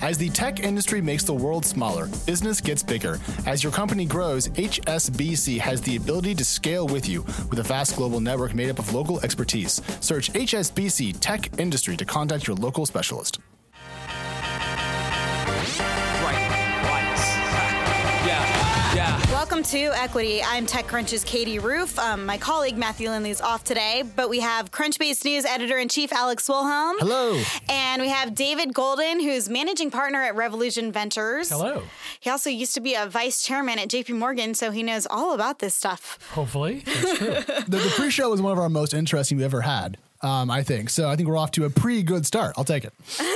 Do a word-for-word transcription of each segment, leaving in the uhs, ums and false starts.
As the tech industry makes the world smaller, business gets bigger. As your company grows, H S B C has the ability to scale with you with a vast global network made up of local expertise. Search H S B C Tech Industry to contact your local specialist. Welcome to Equity. I'm TechCrunch's Katie Roof. Um, my colleague Matthew Lindley is off today, but we have Crunchbase News Editor-in-Chief Alex Wilhelm. Hello. And we have David Golden, who's managing partner at Revolution Ventures. Hello. He also used to be a vice chairman at J P Morgan, so he knows all about this stuff. Hopefully. That's true. the, the pre-show was one of our most interesting we've ever had, um, I think. So I think we're off to a pretty good start. I'll take it.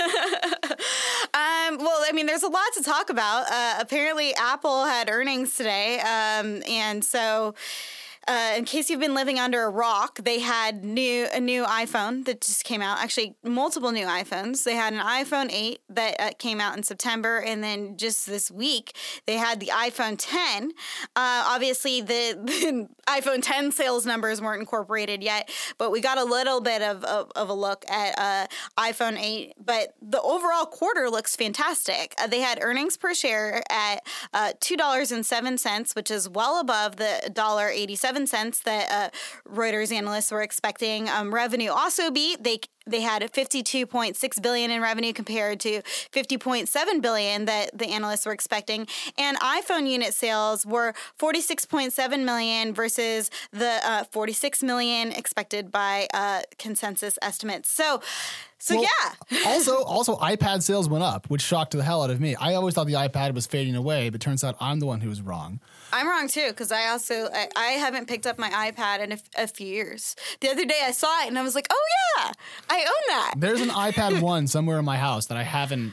Um, well, I mean, there's a lot to talk about. Uh, apparently, Apple had earnings today, um, and so uh, in case you've been living under a rock, they had new a new iPhone that just came out. Actually, multiple new iPhones. They had an iPhone eight that uh, came out in September, and then just this week they had the iPhone ten. Uh, obviously, the, the iPhone ten sales numbers weren't incorporated yet, but we got a little bit of, of, of a look at uh, iPhone eight. But the overall quarter looks fantastic. Uh, they had earnings per share at uh, two dollars and seven cents, which is well above the one dollar and eighty-seven cents that uh, Reuters analysts were expecting. Um, revenue also beat. They They had fifty-two point six billion dollars in revenue compared to fifty point seven billion dollars that the analysts were expecting. And iPhone unit sales were forty-six point seven million versus the uh, forty-six million expected by uh, consensus estimates. So, so well, yeah. also, also iPad sales went up, which shocked the hell out of me. I always thought the iPad was fading away, but turns out I'm the one who was wrong. I'm wrong too, because I also I, I haven't picked up my iPad in a, a few years. The other day I saw it and I was like, oh yeah, I own that. There's an iPad one somewhere in my house that I haven't.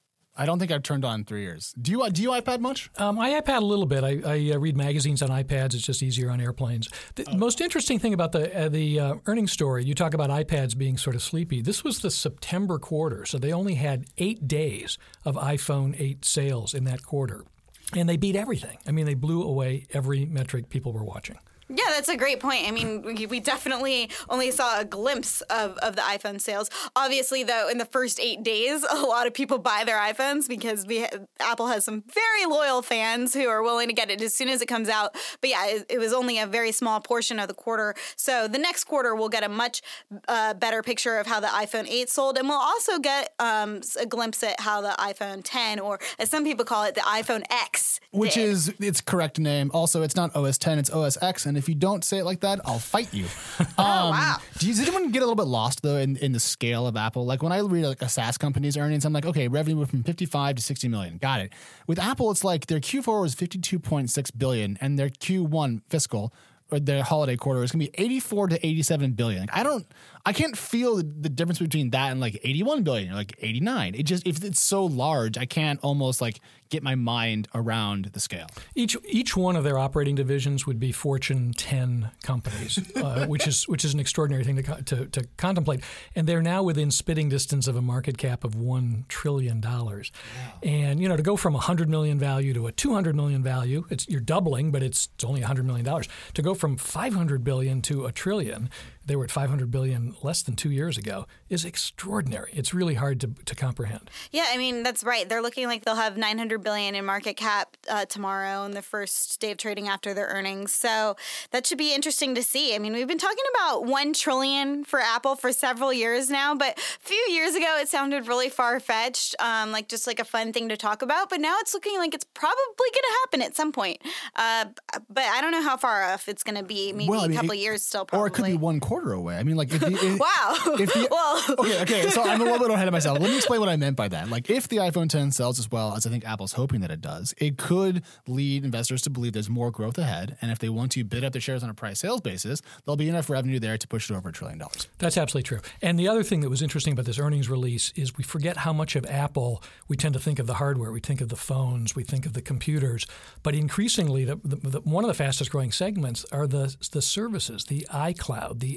I don't think I've turned on in three years. Do you do you iPad much? Um, I iPad a little bit. I, I uh, read magazines on iPads. It's just easier on airplanes. The oh. most interesting thing about the uh, the uh, earnings story, you talk about iPads being sort of sleepy. This was the September quarter, so they only had eight days of iPhone eight sales in that quarter. And they beat everything. I mean, they blew away every metric people were watching. Yeah, that's a great point. I mean, we, we definitely only saw a glimpse of, of the iPhone sales. Obviously, though, in the first eight days, a lot of people buy their iPhones because we Apple has some very loyal fans who are willing to get it as soon as it comes out. But yeah, it, it was only a very small portion of the quarter. So the next quarter, we'll get a much uh, better picture of how the iPhone eight sold. And we'll also get um, a glimpse at how the iPhone ten, or as some people call it, the iPhone X Which did. is its correct name. Also, it's not O S ten, it's O S X. And if you don't say it like that, I'll fight you. Um, oh, wow. Do you, does anyone get a little bit lost, though, in, in the scale of Apple? Like, when I read like a SaaS company's earnings, I'm like, okay, revenue went from fifty-five to sixty million. Got it. With Apple, it's like their Q four was fifty-two point six billion, and their Q one fiscal, or their holiday quarter, is going to be eighty-four to eighty-seven billion. Like, I don't, I can't feel the, the difference between that and like eighty-one billion or like eighty-nine. It just, if it's so large, I can't almost like get my mind around the scale. Each each one of their operating divisions would be Fortune ten companies, uh, which is which is an extraordinary thing to, to to contemplate. And they're now within spitting distance of a market cap of one trillion dollars. Wow. And you know, to go from a hundred million value to a two hundred million value, it's you're doubling, but it's, it's only a hundred million dollars. To go from five hundred billion to a trillion, they were at five hundred billion less than two years ago, is extraordinary. It's really hard to to comprehend. Yeah, I mean, that's right. They're looking like they'll have nine hundred billion in market cap uh, tomorrow on the first day of trading after their earnings. So that should be interesting to see. I mean, we've been talking about one trillion for Apple for several years now, but a few years ago it sounded really far-fetched, um, like just like a fun thing to talk about. But now it's looking like it's probably going to happen at some point. Uh, but I don't know how far off it's going to be. Maybe well, I mean, a couple it, years still, probably. Or it could be one quarter away. I mean, like, if the, if, wow. If the, well, okay, okay. So I'm a little bit ahead of myself. Let me explain what I meant by that. Like, if the iPhone ten sells as well as I think Apple's hoping that it does, it could lead investors to believe there's more growth ahead. And if they want to bid up their shares on a price sales basis, there'll be enough revenue there to push it over a trillion dollars. That's absolutely true. And the other thing that was interesting about this earnings release is we forget how much of Apple, we tend to think of the hardware, we think of the phones, we think of the computers. But increasingly, the, the, the, one of the fastest growing segments are the the services, the iCloud, the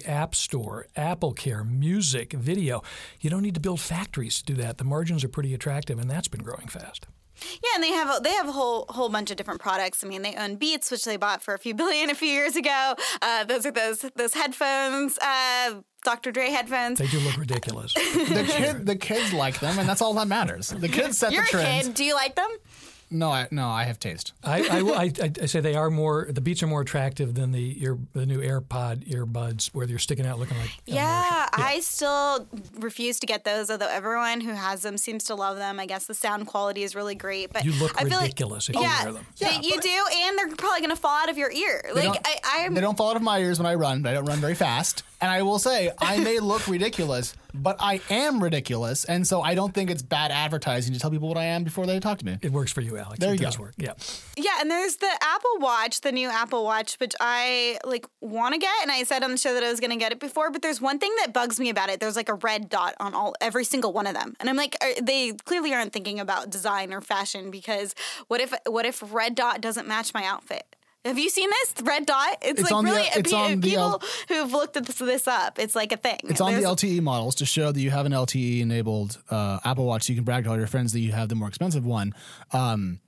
App Store, Apple Care, music, video. You don't need to build factories to do that. The margins are pretty attractive, and that's been growing fast. Yeah, and they have a, they have a whole whole bunch of different products. I mean, they own Beats, which they bought for a few billion a few years ago. Uh, those are those those headphones, uh, Doctor Dre headphones. They do look ridiculous. The kid, the kids like them, and that's all that matters. The kids set You're the trends. a kid. Do you like them? No, I no, I have taste. I, I, I, I say they are more. The Beats are more attractive than the ear, the new AirPod earbuds, where you're sticking out looking like. Yeah, yeah, I still refuse to get those, although everyone who has them seems to love them. I guess the sound quality is really great, but you look I feel ridiculous like, if yeah, you wear them. Yeah, you do, and they're probably going to fall out of your ear. They Like I, I'm. They don't fall out of my ears when I run, but I don't run very fast. And I will say, I may look ridiculous, but I am ridiculous, and so I don't think it's bad advertising to tell people what I am before they talk to me. It works for you, Alex. There it you does go. work. Yeah. Yeah, and there's the Apple Watch, the new Apple Watch, which I like want to get, and I said on the show that I was going to get it before. But there's one thing that bugs me about it. There's like a red dot on all every single one of them, and I'm like, are, they clearly aren't thinking about design or fashion, because what if what if red dot doesn't match my outfit? Have you seen this red dot? It's, It's like on the- really it's pe- on the people L- who've looked at this, this up. It's like a thing. It's on the There's- L T E models to show that you have an L T E-enabled uh, Apple Watch, so you can brag to all your friends that you have the more expensive one. Um,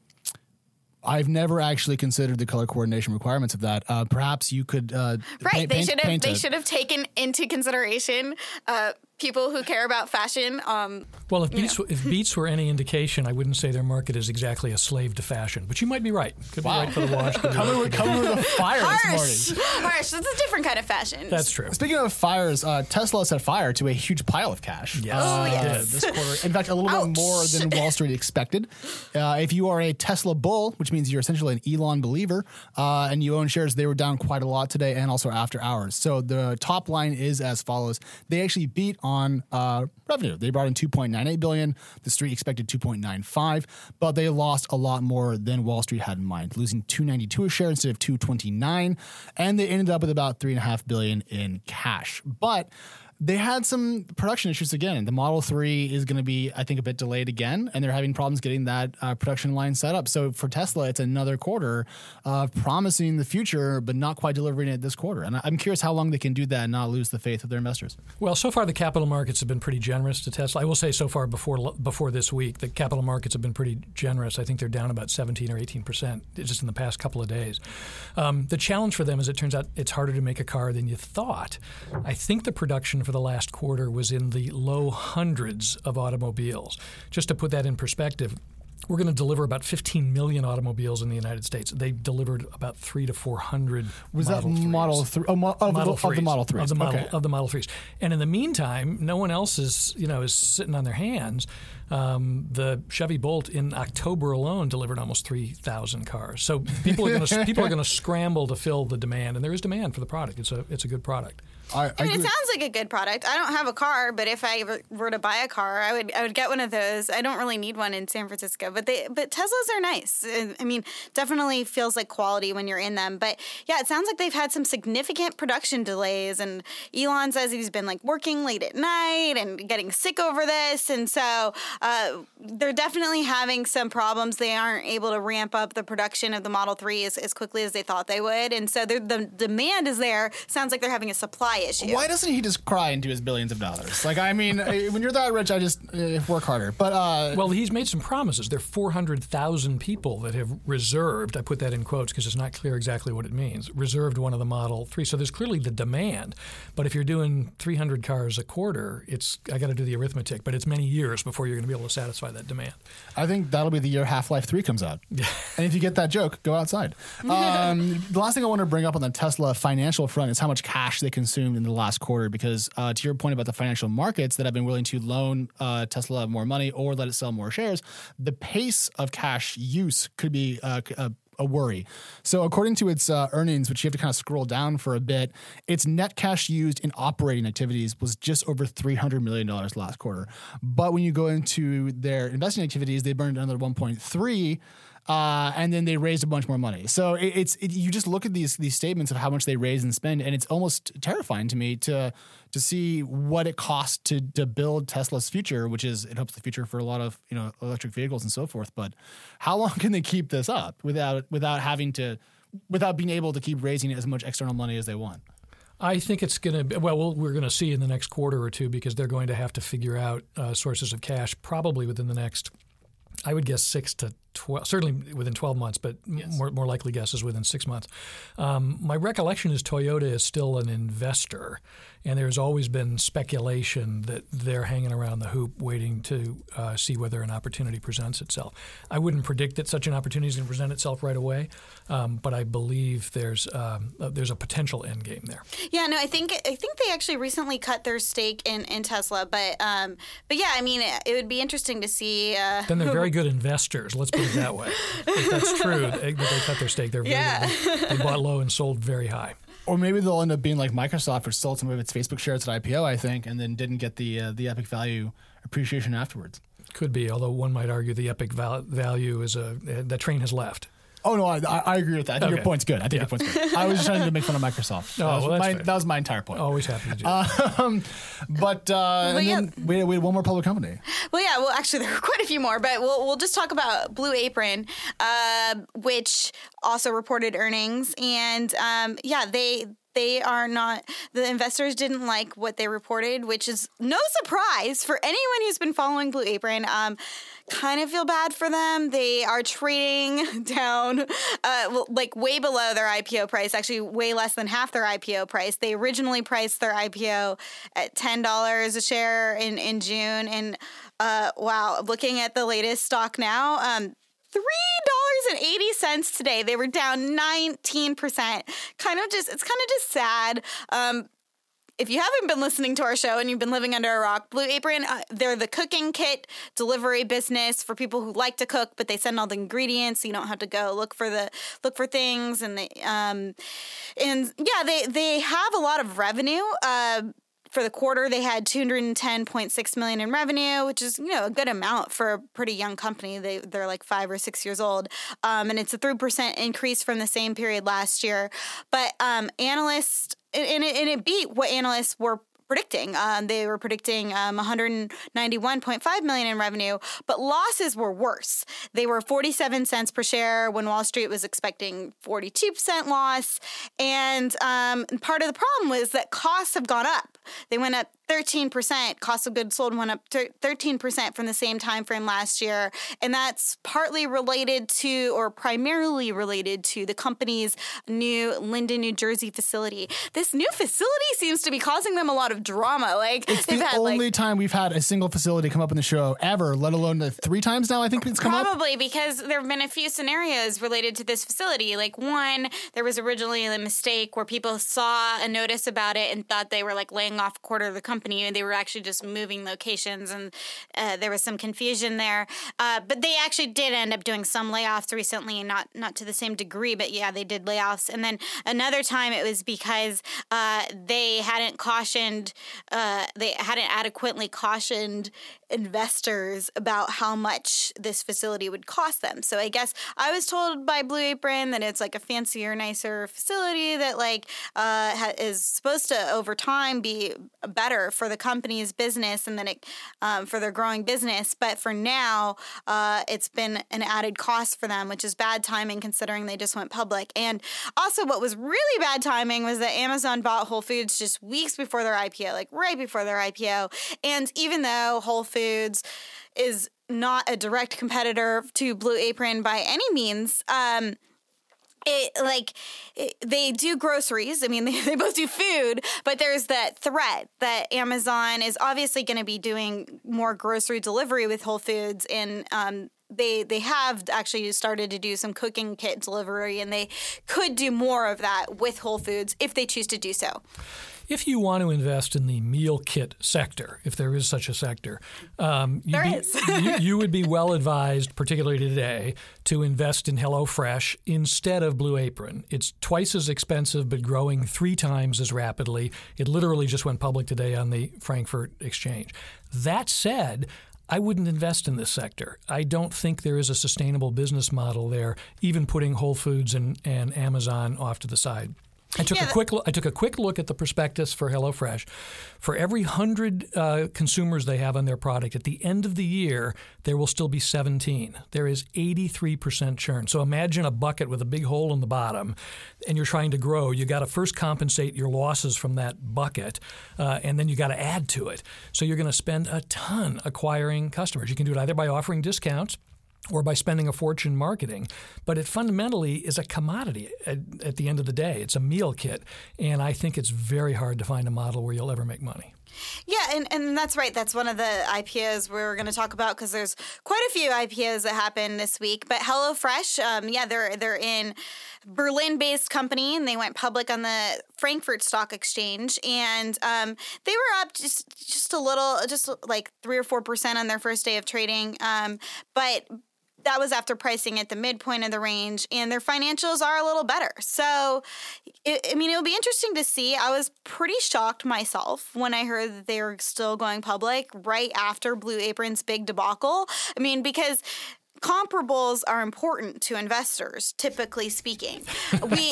I've never actually considered the color coordination requirements of that. Uh, perhaps you could uh, Right, paint, they paint- should have paint they a- should have taken into consideration uh, people who care about fashion. Um, Well, if Beats, if Beats were any indication, I wouldn't say their market is exactly a slave to fashion. But you might be right. Could Wow. be right for the watch. could be Coming right with, for the- coming with a fire this harsh, morning. harsh. That's a different kind of fashion. That's true. Speaking of fires, uh, Tesla set fire to a huge pile of cash. Yes. Oh, uh, yes. This quarter. In fact, a little Ouch. bit more than Wall Street expected. Uh, if you are a Tesla bull, which means you're essentially an Elon believer, uh, and you own shares, they were down quite a lot today and also after hours. So the top line is as follows. They actually beat on uh, revenue. They brought in two point nine eight billion dollars. The street expected two point nine five, but they lost a lot more than Wall Street had in mind, losing two ninety-two a share instead of two twenty-nine, and they ended up with about three and a half billion in cash. But they had some production issues again. The Model three is going to be, I think, a bit delayed again, and they're having problems getting that uh, production line set up. So for Tesla, it's another quarter of promising the future, but not quite delivering it this quarter. And I'm curious how long they can do that and not lose the faith of their investors. Well, so far the capital markets have been pretty generous to Tesla. I will say so far before before this week, the capital markets have been pretty generous. I think they're down about seventeen or eighteen percent just in the past couple of days. Um, the challenge for them is it turns out it's harder to make a car than you thought. I think the production for the last quarter was in the low hundreds of automobiles. Just to put that in perspective, we're going to deliver about fifteen million automobiles in the United States. They delivered about three to four hundred. Was Model that threes. Model three? Oh, mo- of, Model the, of the threes. Model three. Of the model, Okay. of the Model threes. And in the meantime, no one else is, you know, is sitting on their hands. Um, the Chevy Bolt in October alone delivered almost three thousand cars. So people are going to people are going to scramble to fill the demand, and there is demand for the product. It's a it's a good product. I, I I mean, it agree. sounds like a good product. I don't have a car, but if I ever were to buy a car, I would I would get one of those. I don't really need one in San Francisco, but they but Teslas are nice. I mean, definitely feels like quality when you're in them. But yeah, it sounds like they've had some significant production delays, and Elon says he's been like working late at night and getting sick over this, and so uh, they're definitely having some problems. They aren't able to ramp up the production of the Model three as, as quickly as they thought they would, and so they're- the demand is there. Sounds like they're having a supply issue. Why doesn't he just cry into his billions of dollars? Like, I mean, eh, when you're that rich, I just uh, work harder. But uh, Well, he's made some promises. There are four hundred thousand people that have reserved, I put that in quotes because it's not clear exactly what it means, reserved one of the Model three. So there's clearly the demand. But if you're doing three hundred cars a quarter, it's I got to do the arithmetic, but it's many years before you're going to be able to satisfy that demand. I think that'll be the year Half-Life three comes out. And if you get that joke, go outside. Um, the last thing I want to bring up on the Tesla financial front is how much cash they consumed in the last quarter, because uh, to your point about the financial markets that have been willing to loan uh, Tesla more money or let it sell more shares, the pace of cash use could be uh, a a worry. So according to its uh, earnings, which you have to kind of scroll down for a bit, its net cash used in operating activities was just over three hundred million dollars last quarter. But when you go into their investing activities, they burned another one point three. Uh, and then they raised a bunch more money. So it, it's it, you just look at these these statements of how much they raise and spend, and it's almost terrifying to me to to see what it costs to to build Tesla's future, which is it hopes the future for a lot of you know electric vehicles and so forth. But how long can they keep this up without without having to without being able to keep raising as much external money as they want? I think it's going to be, well, well, we're going to see in the next quarter or two because they're going to have to figure out uh, sources of cash probably within the next, I would guess six to twelve, certainly within twelve months, but yes. more, more likely guess is within six months. Um, my recollection is Toyota is still an investor, and there's always been speculation that they're hanging around the hoop waiting to uh, see whether an opportunity presents itself. I wouldn't predict that such an opportunity is going to present itself right away, um, but I believe there's um, uh, there's a potential end game there. Yeah, no, I think I think they actually recently cut their stake in, in Tesla, but um, but yeah, I mean, it, it would be interesting to see. Uh, then they're very good investors. Let's put it that way. If that's true, they, they cut their stake. They're very yeah. good. They bought low and sold very high. Or maybe they'll end up being like Microsoft, which sold some of its Facebook shares at I P O, I think, and then didn't get the uh, the epic value appreciation afterwards. Could be, although one might argue the epic val- value is a uh, that train has left. Oh no, I, I agree with that. I think okay. your point's good. I think yeah. your point's good. I was just trying to make fun of Microsoft. Oh, that, was well, that's my, fair. that was my entire point. Always happy to do that. Um, but uh, but and yeah. then we, we had one more public company. Well, yeah. Well, actually, there are quite a few more, but we'll we'll just talk about Blue Apron, uh, which also reported earnings, and um, yeah, they. They are not, the investors didn't like what they reported, which is no surprise for anyone who's been following Blue Apron. Um, kind of feel bad for them. They are trading down, uh, like way below their I P O price, actually way less than half their I P O price. They originally priced their I P O at ten dollars a share in, in June. And uh, wow, looking at the latest stock now, um, three dollars and eighty cents today. They were down nineteen percent. Kind of just, it's kind of just sad. Um, if you haven't been listening to our show and you've been living under a rock, Blue Apron, uh, they're the cooking kit delivery business for people who like to cook, but they send all the ingredients, so you don't have to go look for the look for things. And they, um, and yeah, they they have a lot of revenue. Uh, For the quarter, they had two hundred ten point six million dollars in revenue, which is, you know, a good amount for a pretty young company. They, they're like five or six years old. Um, and it's a three percent increase from the same period last year. But um, analysts, and it, and it beat what analysts were predicting. Um, they were predicting um, one hundred ninety-one point five million dollars in revenue, but losses were worse. They were forty-seven cents per share when Wall Street was expecting forty-two percent loss. And um, part of the problem was that costs have gone up. They went up thirteen percent. Cost of goods sold went up thirteen percent from the same time frame last year. And that's partly related to, or primarily related to, the company's new Linden, New Jersey facility. This new facility seems to be causing them a lot of drama. Like, it's they've the had only like, time we've had a single facility come up in the show ever, let alone the three times now I think it's come probably up. Probably because there have been a few scenarios related to this facility. Like, one, there was originally a mistake where people saw a notice about it and thought they were like laying off a quarter of the company, and they were actually just moving locations, and uh, there was some confusion there. Uh, but they actually did end up doing some layoffs recently, and not not to the same degree, but yeah, they did layoffs. And then another time it was because uh, they hadn't cautioned, uh, they hadn't adequately cautioned investors about how much this facility would cost them. So I guess I was told by Blue Apron that it's like a fancier, nicer facility that like uh, ha- is supposed to over time be better for the company's business, and then it um, for their growing business. But for now, uh, it's been an added cost for them, which is bad timing considering they just went public. And also, what was really bad timing was that Amazon bought Whole Foods just weeks before their I P O, like right before their I P O. And even though Whole Foods is not a direct competitor to Blue Apron by any means, um, It, like, it, they do groceries. I mean, they, they both do food, but there's that threat that Amazon is obviously going to be doing more grocery delivery with Whole Foods, and um, they they have actually started to do some cooking kit delivery, and they could do more of that with Whole Foods if they choose to do so. If you want to invest in the meal kit sector, if there is such a sector, um, there be, is. you, you would be well advised, particularly today, to invest in HelloFresh instead of Blue Apron. It's twice as expensive, but growing three times as rapidly. It literally just went public today on the Frankfurt Exchange. That said, I wouldn't invest in this sector. I don't think there is a sustainable business model there, even putting Whole Foods and, and Amazon off to the side. I took Yeah, a quick. Lo- I took a quick look at the prospectus for HelloFresh. For every hundred uh, consumers they have on their product, at the end of the year, there will still be seventeen. There is eighty-three percent churn. So imagine a bucket with a big hole in the bottom, and you're trying to grow. You got to first compensate your losses from that bucket, uh, and then you got to add to it. So you're going to spend a ton acquiring customers. You can do it either by offering discounts or by spending a fortune marketing. But it fundamentally is a commodity at, at the end of the day. It's a meal kit. And I think it's very hard to find a model where you'll ever make money. Yeah, and, and that's right. That's one of the I P Os we're going to talk about because there's quite a few I P Os that happened this week. But HelloFresh, um, yeah, they're they're in Berlin-based company, and they went public on the Frankfurt Stock Exchange, and um, they were up just just a little, just like three or four percent on their first day of trading. Um, but that was after pricing at the midpoint of the range, and their financials are a little better. So, it, I mean, it'll be interesting to see. I was pretty shocked myself when I heard that they were still going public right after Blue Apron's big debacle. I mean, because comparables are important to investors, typically speaking. We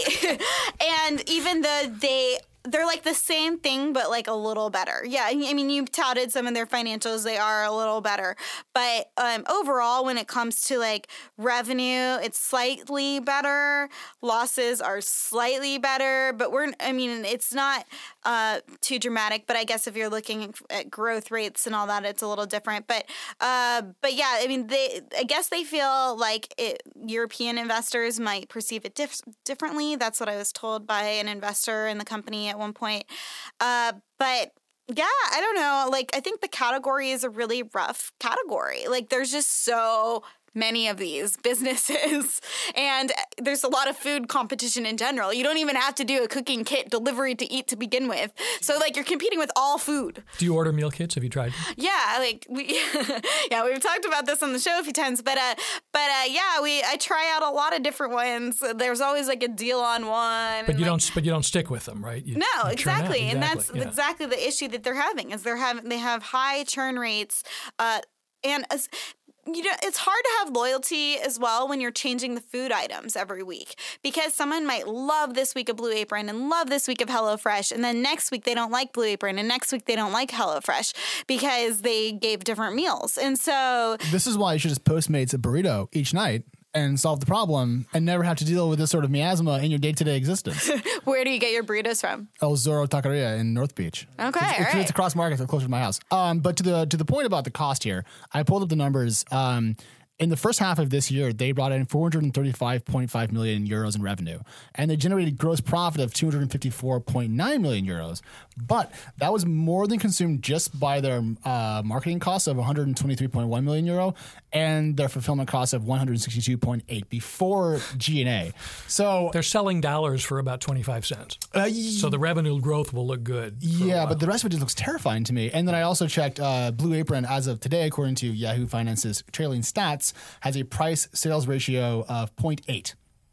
and even though they they're like the same thing, but like a little better. Yeah, I mean, you touted some of their financials; they are a little better. But um, overall, when it comes to like revenue, it's slightly better. Losses are slightly better, but we're. I mean, it's not uh, too dramatic. But I guess if you're looking at growth rates and all that, it's a little different. But uh, but yeah, I mean, they. I guess they feel like it, European investors might perceive it dif- differently. That's what I was told by an investor in the company at one point. Uh, but yeah, I don't know. Like, I think the category is a really rough category. Like, there's just so many of these businesses, and there's a lot of food competition in general. You don't even have to do a cooking kit delivery to eat to begin with. So like you're competing with all food. Do you order meal kits? Have you tried? Yeah, like we, yeah, we've talked about this on the show a few times, but uh, but uh, yeah, we I try out a lot of different ones. There's always like a deal on one. But you like, don't. But you don't stick with them, right? You, no, you exactly. exactly, and that's yeah. exactly the issue that they're having. Is they're having they have high churn rates, uh, and as, you know, it's hard to have loyalty as well when you're changing the food items every week, because someone might love this week of Blue Apron and love this week of HelloFresh, and then next week they don't like Blue Apron, and next week they don't like HelloFresh because they gave different meals. And so this is why you should just Postmates a burrito each night and solve the problem and never have to deal with this sort of miasma in your day-to-day existence. Where do you get your burritos from? El Zorro Taqueria in North Beach. Okay, it's, all it's, right. it's across markets, it's closer to my house. Um, but to the to the point about the cost here, I pulled up the numbers. Um, in the first half of this year, they brought in four hundred thirty-five point five million euros in revenue, and they generated gross profit of two hundred fifty-four point nine million euros. But that was more than consumed just by their uh, marketing costs of one hundred twenty-three point one million euro and their fulfillment costs of one hundred sixty-two point eight before G and A. So they're selling dollars for about twenty-five cents. Uh, so the revenue growth will look good. Yeah, but the rest of it just looks terrifying to me. And then I also checked uh, Blue Apron as of today, according to Yahoo Finance's trailing stats, has a price sales ratio of zero point eight.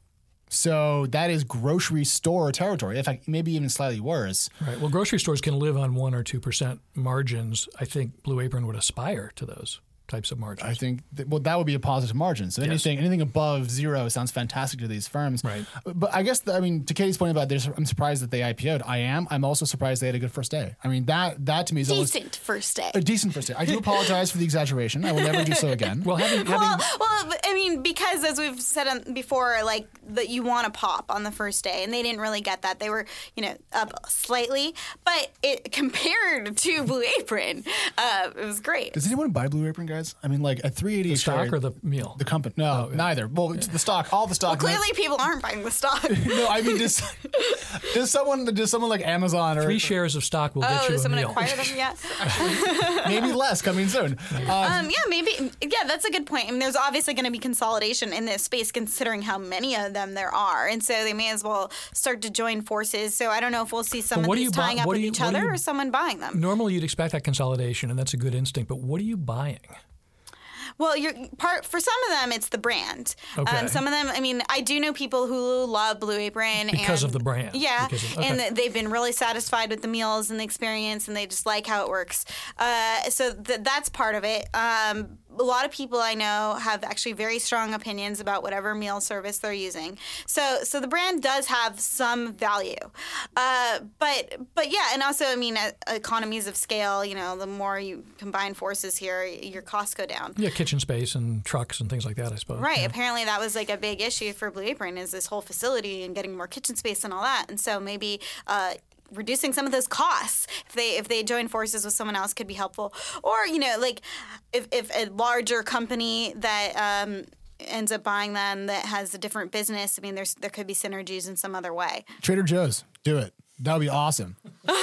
So that is grocery store territory. In fact, maybe even slightly worse. Right. Well, grocery stores can live on one or two percent margins. I think Blue Apron would aspire to those types of margins. I think that, well, that would be a positive margin. So anything yes. anything above zero sounds fantastic to these firms. Right. But I guess the, I mean to Katie's point about this, I'm surprised that they I P O'd. I am. I'm also surprised they had a good first day. I mean that that to me is decent almost, first day. A decent first day. I do apologize for the exaggeration. I will never do so again. Well, having, having well, well, I mean, because as we've said before, like that you want to pop on the first day, and they didn't really get that. They were, you know, up slightly, but it compared to Blue Apron, uh, it was great. Does anyone buy Blue Apron, guys? I mean, like at three eighty the stock or the meal? The company? No, oh, yeah. neither. Well, the stock, all the stock. Well, clearly, people aren't buying the stock. No, I mean, does does someone does someone like Amazon or three shares of stock will oh, get you does a meal? someone acquire them yet? Maybe less coming soon. Um, um, yeah, maybe. Yeah, that's a good point. I mean, there's obviously going to be consolidation in this space, considering how many of them there are, and so they may as well start to join forces. So I don't know if we'll see some but of these tying buy, up with you, each other you, or someone buying them. Normally, you'd expect that consolidation, and that's a good instinct. But what are you buying? Well, you're part for some of them, it's the brand. Okay. Um, some of them, I mean, I do know people who love Blue Apron because and, of the brand. Yeah, of, okay. and they've been really satisfied with the meals and the experience, and they just like how it works. Uh, so th- that's part of it. Um, a lot of people I know have actually very strong opinions about whatever meal service they're using. So so the brand does have some value. Uh, but but yeah, and also, I mean, uh, economies of scale, you know, the more you combine forces here, your costs go down. Yeah, kitchen space and trucks and things like that, I suppose. Right. Yeah. Apparently that was like a big issue for Blue Apron, is this whole facility and getting more kitchen space and all that. And so maybe uh, reducing some of those costs, if they if they join forces with someone else, could be helpful. Or, you know, like if, if a larger company that um, ends up buying them that has a different business, I mean, there's there could be synergies in some other way. Trader Joe's, do it. That would be awesome.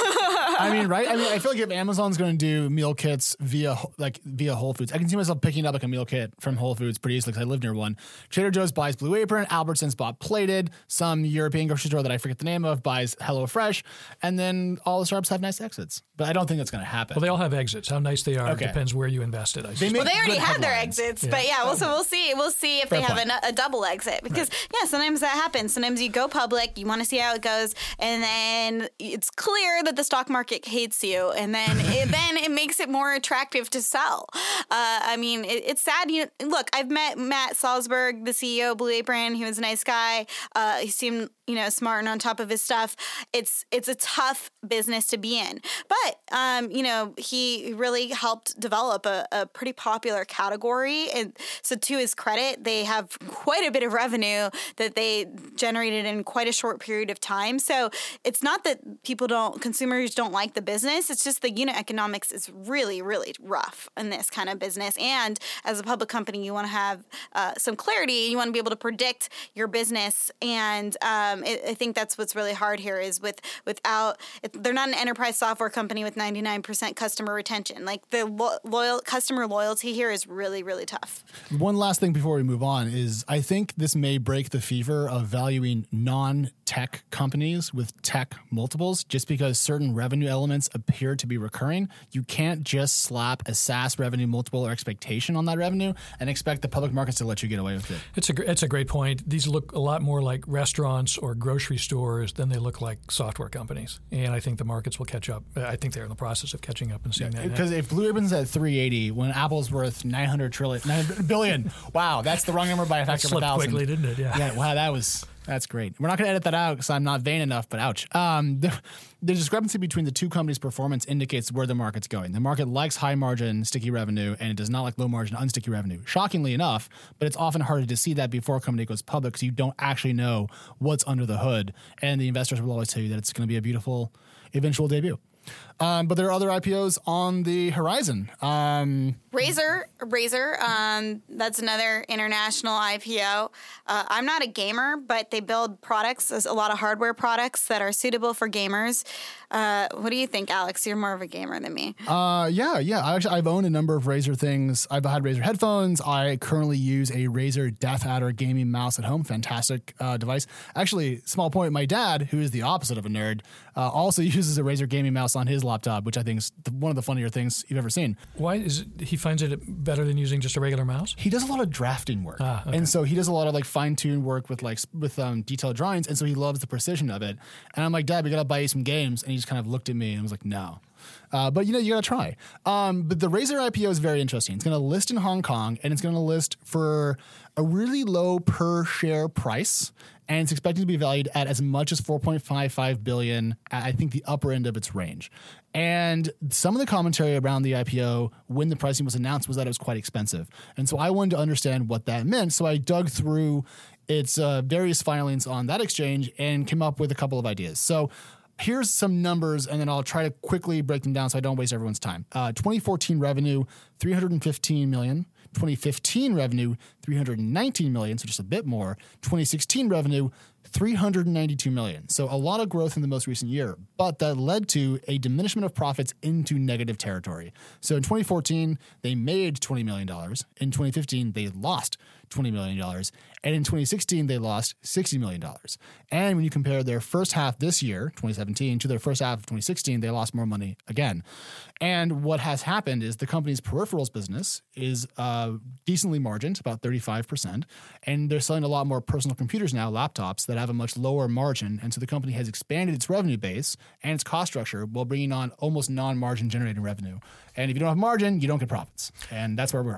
I mean, right? I mean, I feel like if Amazon's going to do meal kits via like via Whole Foods, I can see myself picking up like a meal kit from Whole Foods pretty easily because I live near one. Trader Joe's buys Blue Apron, Albertsons bought Plated, some European grocery store that I forget the name of buys HelloFresh, and then all the startups have nice exits. But I don't think that's going to happen. Well, they all have exits. How nice they are Okay. depends where you invested. I They Well, make they already good had their headlines. exits, Yeah. but yeah, well, so we'll see. We'll see if Fair they have point. a, a double exit, because yeah, sometimes that happens. Sometimes you go public, you want to see how it goes, and then it's clear that the stock market hates you, and then it, then it makes it more attractive to sell. Uh, I mean, it, it's sad. You know, look, I've met Matt Salzberg, the C E O of Blue Apron. He was a nice guy. Uh, he seemed, you know, smart and on top of his stuff. It's it's a tough business to be in, but um, you know, he really helped develop a, a pretty popular category, and so to his credit, they have quite a bit of revenue that they generated in quite a short period of time. So it's not that people don't, consumers don't like the business. It's just the unit economics is really, really rough in this kind of business. And as a public company, you want to have uh, some clarity. You want to be able to predict your business, and um, it, I think that's what's really hard here is with without it, they're not an enterprise software company with ninety-nine percent customer retention. Like the lo- loyal customer loyalty here is really, really tough. One last thing before we move on is I think this may break the fever of valuing non-tech companies with tech multiples just because certain revenue elements appear to be recurring. You can't just slap a SaaS revenue multiple or expectation on that revenue and expect the public markets to let you get away with it. It's a gr- it's a great point. These look a lot more like restaurants or grocery stores than they look like software companies, and I think the markets will catch up. I think they're in the process of catching up and seeing that. Because if Blue Apron's at three eighty, when Apple's worth nine hundred trillion, nine billion, wow, that's the wrong number by a That factor of a slipped thousand. quickly, didn't it? Yeah. Yeah, wow, that was that's great. We're not going to edit that out because I'm not vain enough, but ouch. Um, the, the discrepancy between the two companies' performance indicates where the market's going. The market likes high margin, sticky revenue, and it does not like low margin, unsticky revenue. Shockingly enough, but it's often harder to see that before a company goes public because you don't actually know what's under the hood. And the investors will always tell you that it's going to be a beautiful eventual debut. Um, but there are other I P Os on the horizon. Um, Razer, Razer, um, that's another international I P O. Uh, I'm not a gamer, but they build products, there's a lot of hardware products that are suitable for gamers. Uh, what do you think, Alex? You're more of a gamer than me. Uh, yeah, yeah. I actually, I've owned a number of Razer things. I've had Razer headphones. I currently use a Razer Death Adder gaming mouse at home. Fantastic uh, device. Actually, small point, my dad, who is the opposite of a nerd, uh, also uses a Razer gaming mouse on his laptop, which I think is the, one of the funnier things you've ever seen. Why is it, he finds it better than using just a regular mouse? He does a lot of drafting work. Ah, okay. And so he does a lot of like fine-tuned work with like with um, detailed drawings. And so he loves the precision of it. And I'm like, Dad, we got to buy you some games. And he just kind of looked at me and was like, no. Uh, but, you know, you got to try. Um, but the Razer I P O is very interesting. It's going to list in Hong Kong, and it's going to list for a really low per share price. And it's expected to be valued at as much as four point five five billion dollars at, I think, the upper end of its range. And some of the commentary around the I P O when the pricing was announced was that it was quite expensive. And so I wanted to understand what that meant. So I dug through its uh, various filings on that exchange and came up with a couple of ideas. So here's some numbers, and then I'll try to quickly break them down so I don't waste everyone's time. Uh, twenty fourteen revenue, three hundred fifteen million dollars. twenty fifteen revenue, three hundred nineteen million dollars, so just a bit more. twenty sixteen revenue, three hundred ninety-two million dollars. So a lot of growth in the most recent year, but that led to a diminishment of profits into negative territory. So in twenty fourteen, they made twenty million dollars. In twenty fifteen, they lost twenty million dollars. And in twenty sixteen, they lost sixty million dollars. And when you compare their first half this year, twenty seventeen, to their first half of twenty sixteen, they lost more money again. And what has happened is the company's peripherals business is uh, decently margined, about thirty-five percent. And they're selling a lot more personal computers now, laptops, that have a much lower margin. And so the company has expanded its revenue base and its cost structure while bringing on almost non-margin generating revenue. And if you don't have margin, you don't get profits. And that's where we are.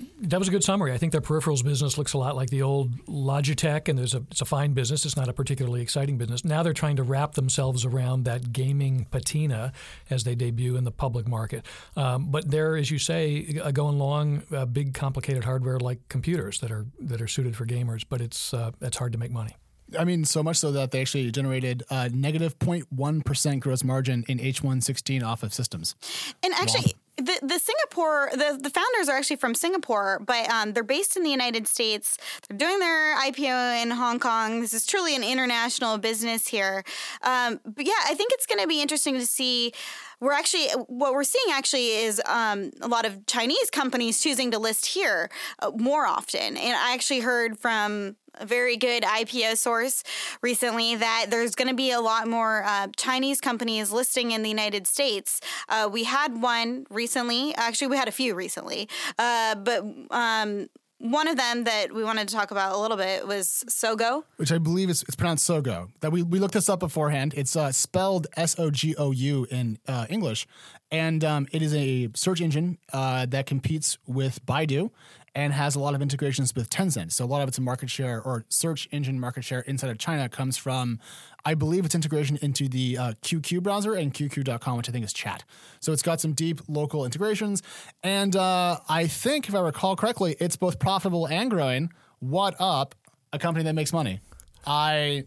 That was a good summary. I think their peripherals business looks a lot like the old Logitech, and there's a it's a fine business. It's not a particularly exciting business. Now they're trying to wrap themselves around that gaming patina as they debut in the public market. Um, but they're, as you say, uh, going long, uh, big, complicated hardware like computers that are that are suited for gamers. But it's uh, it's hard to make money. I mean, so much so that they actually generated a negative zero point one percent gross margin in H one sixteen off of systems. And actually, wow. the, the Singapore, the, the founders are actually from Singapore, but um, they're based in the United States. They're doing their I P O in Hong Kong. This is truly an international business here. Um, but yeah, I think it's going to be interesting to see. We're actually, what we're seeing actually is um, a lot of Chinese companies choosing to list here uh, more often. And I actually heard from a very good I P O source recently that there's going to be a lot more uh, Chinese companies listing in the United States. Uh, we had one recently. Actually, we had a few recently. Uh, but um, one of them that we wanted to talk about a little bit was Sogou. Which I believe is it's pronounced Sogou. That we, we looked this up beforehand. It's uh, spelled S O G O U in uh, English. And um, it is a search engine uh, that competes with Baidu and has a lot of integrations with Tencent. So a lot of its market share or search engine market share inside of China comes from, I believe, its integration into the uh, Q Q browser and Q Q dot com, which I think is chat. So it's got some deep local integrations. And uh, I think, if I recall correctly, it's both profitable and growing. What up? A company that makes money. I...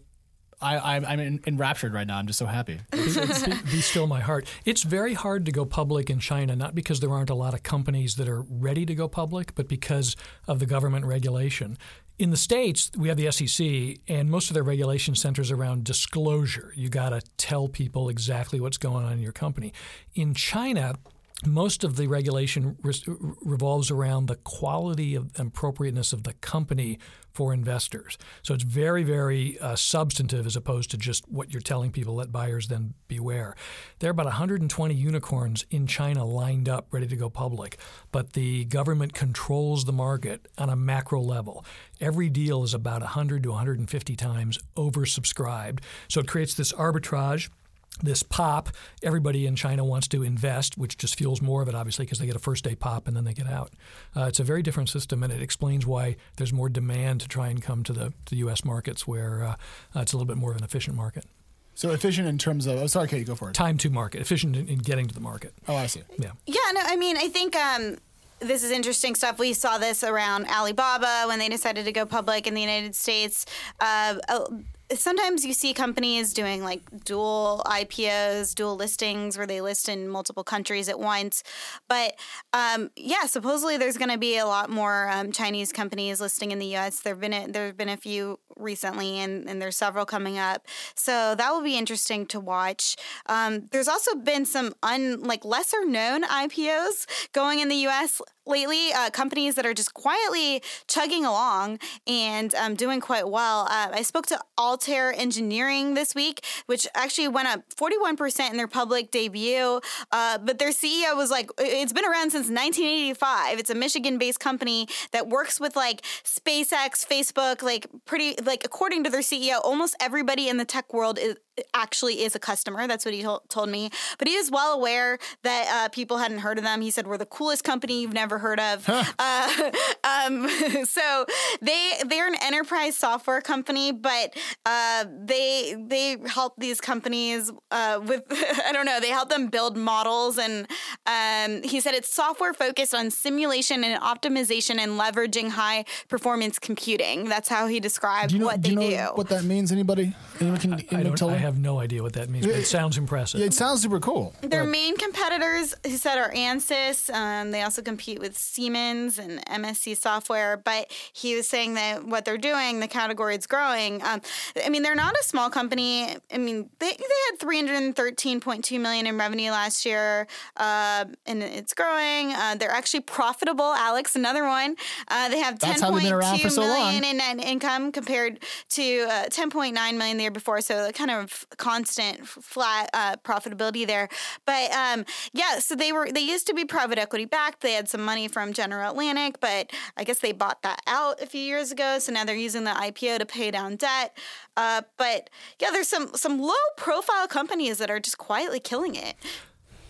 I, I'm en- enraptured right now. I'm just so happy. be, be still my heart. It's very hard to go public in China, not because there aren't a lot of companies that are ready to go public, but because of the government regulation. In the States, we have the S E C, and most of their regulation centers around disclosure. You got to tell people exactly what's going on in your company. In China, most of the regulation re- revolves around the quality of, and appropriateness of the company for investors. So it's very, very uh, substantive as opposed to just what you're telling people, let buyers then beware. There are about one hundred twenty unicorns in China lined up, ready to go public. But the government controls the market on a macro level. Every deal is about one hundred to one hundred fifty times oversubscribed. So it creates this arbitrage. This pop, everybody in China wants to invest, which just fuels more of it, obviously, because they get a first-day pop and then they get out. Uh, it's a very different system, and it explains why there's more demand to try and come to the, to the U S markets where uh, uh, it's a little bit more of an efficient market. So efficient in terms of – oh, sorry, Katie, go for it. Time to market, efficient in, in getting to the market. Oh, I see. Yeah. Yeah, no, I mean, I think um, this is interesting stuff. We saw this around Alibaba when they decided to go public in the United States. Uh, Sometimes you see companies doing like dual I P Os, dual listings where they list in multiple countries at once. But um, yeah, supposedly there's going to be a lot more um, Chinese companies listing in the U S. There've been a, there've been a few recently, and, and there's several coming up. So that will be interesting to watch. Um, there's also been some un, like lesser known I P Os going in the U S lately, uh, companies that are just quietly chugging along and um, doing quite well. Uh, I spoke to Altair Engineering this week, which actually went up forty-one percent in their public debut. Uh, but their C E O was like, it's been around since nineteen eighty-five. It's a Michigan-based company that works with like SpaceX, Facebook, like pretty, like according to their C E O, almost everybody in the tech world is actually is a customer. That's what he told, told me. But he is well aware that uh, people hadn't heard of them. He said, we're the coolest company you've never heard of. Huh. Uh, um, so they, they're an enterprise software company, but uh, they they help these companies uh, with, I don't know, they help them build models. And um, he said it's software focused on simulation and optimization and leveraging high performance computing. That's how he described do you know, what do they you know do. What that means? Anybody? Anyone can, I, anyone I, don't, tell I them? have no idea what that means, but it sounds impressive. Yeah, it sounds super cool. Their But- main competitors, he said, are Ansys. Um, they also compete with Siemens and M S C Software. But he was saying that what they're doing, the category is growing. Um, I mean, they're not a small company. I mean, they they had three hundred thirteen point two million dollars in revenue last year, uh, and it's growing. Uh, they're actually profitable. Alex, another one. Uh, they have ten point two so million long. in net income compared to uh, ten point nine million the year before. So kind of constant, f- flat uh, profitability there. But um, yeah, so they were they used to be private equity backed. They had some money from General Atlantic, but I guess they bought that out a few years ago. So now they're using the I P O to pay down debt. Uh, but yeah, there's some some low profile companies that are just quietly killing it.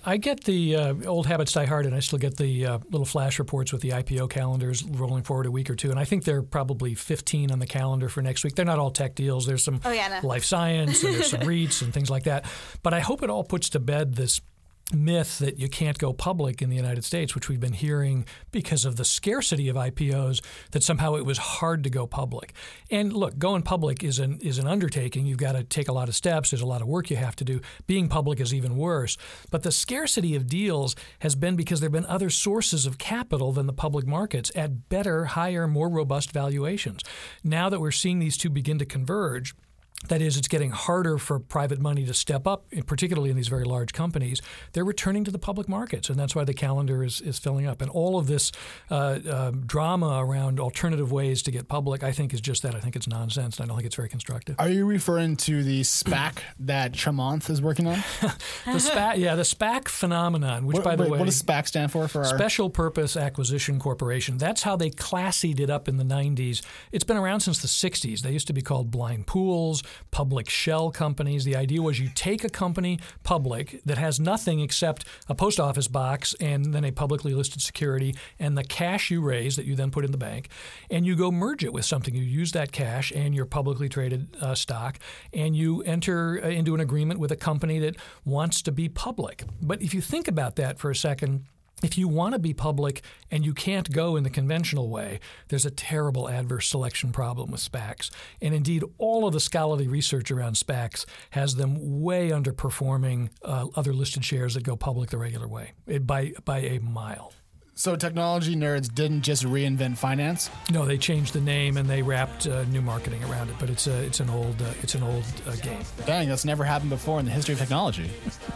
I get the uh, old habits die hard, and I still get the uh, little flash reports with the I P O calendars rolling forward a week or two. And I think there are probably fifteen on the calendar for next week. They're not all tech deals. There's some oh, yeah, no. life science, and there's some REITs and things like that. But I hope it all puts to bed this myth that you can't go public in the United States, which we've been hearing because of the scarcity of I P Os, that somehow it was hard to go public. And look, going public is an is an undertaking. You've got to take a lot of steps. There's a lot of work you have to do. Being public is even worse. But the scarcity of deals has been because there have been other sources of capital than the public markets at better, higher, more robust valuations. Now that we're seeing these two begin to converge, that is, it's getting harder for private money to step up, particularly in these very large companies. They're returning to the public markets, and that's why the calendar is, is filling up. And all of this uh, uh, drama around alternative ways to get public, I think, is just that. I think it's nonsense, and I don't think it's very constructive. Are you referring to the SPAC that Tremont is working on? the SPAC, yeah, the SPAC phenomenon, which, what, by the wait, way, what does SPAC stand for? For our Special Purpose Acquisition Corporation. That's how they classied it up in the nineties. It's been around since the sixties. They used to be called blind pools, public shell companies. The idea was you take a company public that has nothing except a post office box and then a publicly listed security and the cash you raise that you then put in the bank, and you go merge it with something. You use that cash and your publicly traded uh, stock, and you enter uh, into an agreement with a company that wants to be public. But if you think about that for a second, if you want to be public and you can't go in the conventional way, there's a terrible adverse selection problem with SPACs. And indeed, all of the scholarly research around SPACs has them way underperforming uh, other listed shares that go public the regular way, it, by by a mile. So technology nerds didn't just reinvent finance? No, they changed the name and they wrapped uh, new marketing around it. But it's a it's an old uh, it's an old uh, game. Dang, that's never happened before in the history of technology.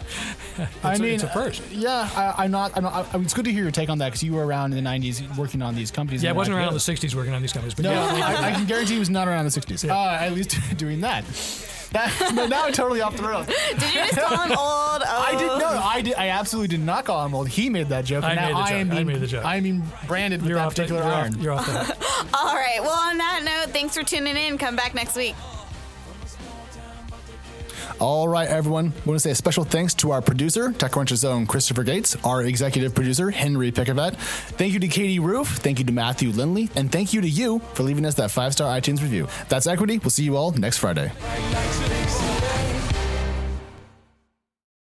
I a, mean, it's a first. Uh, yeah, I, I'm not. I'm not I, it's good to hear your take on that because you were around in the nineties working on these companies. Yeah, I wasn't around in the sixties working on these companies. But no, yeah. I, I can guarantee he was not around in the sixties. Yeah. Uh, at least doing that. That, no, now I'm totally off the rails. Did you just call him old? Oh. I did no, no, I did. I absolutely did not call him old. He made that joke. I and made now the joke. I am being, I made the joke. I mean, branded with You're that off the, particular you're iron. Off, you're off the hook. All right. Well, on that note, thanks for tuning in. Come back next week. All right, everyone. I want to say a special thanks to our producer, TechCrunch's own Christopher Gates, our executive producer, Henry Pickavet. Thank you to Katie Roof. Thank you to Matthew Lindley. And thank you to you for leaving us that five-star iTunes review. That's Equity. We'll see you all next Friday.